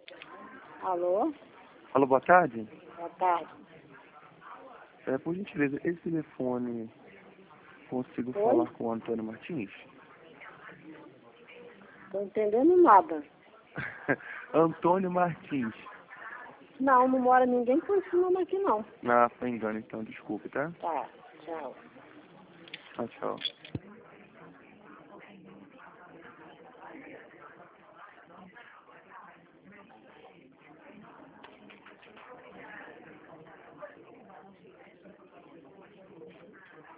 Alô? Alô, boa tarde. Boa tarde. Por gentileza, esse telefone consigo Oi? falar com o Antônio Martins? Tô entendendo nada. Antônio Martins. Não mora ninguém com esse nome aqui, não. Ah, foi engano então, desculpe, tá? Tá, tchau. Tchau, tchau.